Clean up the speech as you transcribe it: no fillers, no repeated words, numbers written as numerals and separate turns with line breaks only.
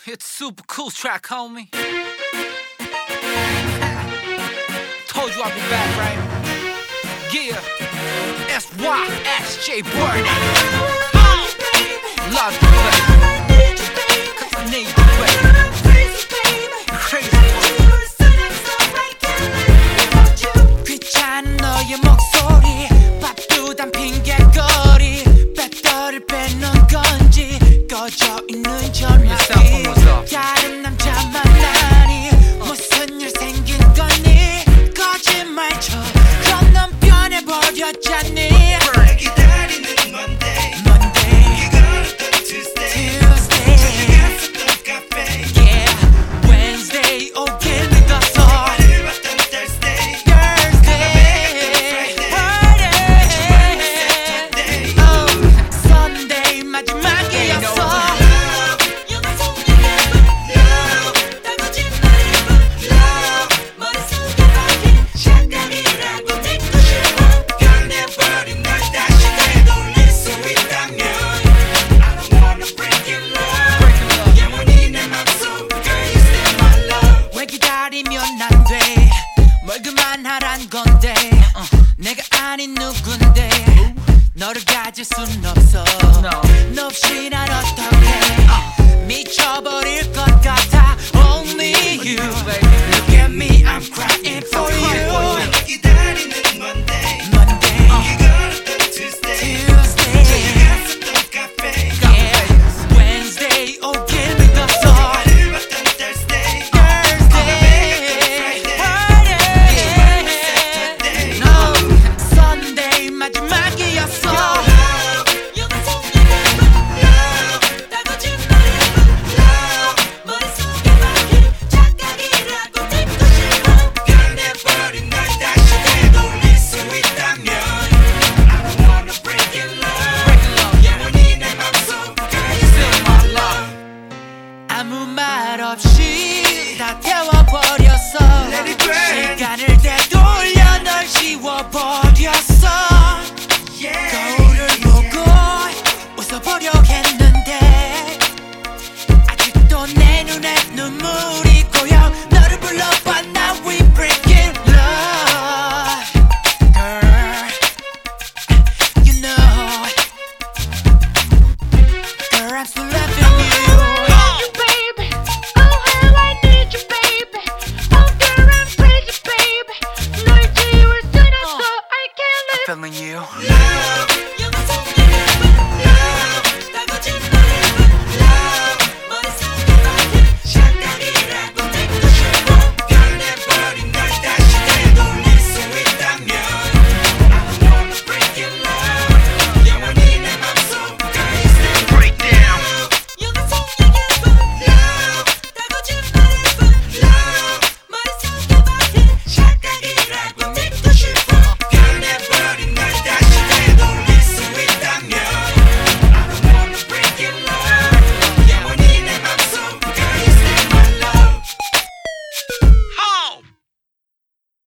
It's super cool track, homie. Told you I'd be back, right? Yeah. SYSJ Burning. Love the play. Cause I need the play. Crazy. 귀찮은 너의 목소리 바쁘단 핑계거리 배터리 빼놓은 건지 꺼져 있는 전화기 다른 남자 만나니 무슨 일 생긴 거니 거짓말처럼 넌 변해버렸잖니
기다리는 Monday 기다렸던 Tuesday 찾아갔었던 카페
Yeah Wednesday 오길 믿었어
말을 봤던 Thursday
Friday Sunday 마지막이었어 뭘 그만하란 건데 내가 아닌 누군데 너를 가질 순 없어 너 없이 난 어떡해 미쳐버릴 것 같아 Only you Look at me I'm crying for you
기다리는 Monday 기다렸던 Tuesday 찾아갔었던 카페
Yeah Wednesday 오길 믿었어
말을 봤던 Thursday
Sunday 마지막이었어
변해버린 널 다시 되돌릴 수 있다면 I don't wanna break your love 영원히 내 맘속에 있어 my love
아무 말 없이 다 태워버렸어
Let it burn.
시간을 되돌려 널 지워버렸어
Yeah
거울을 보고 웃어보려 했는데 아직도 내 눈에 눈물이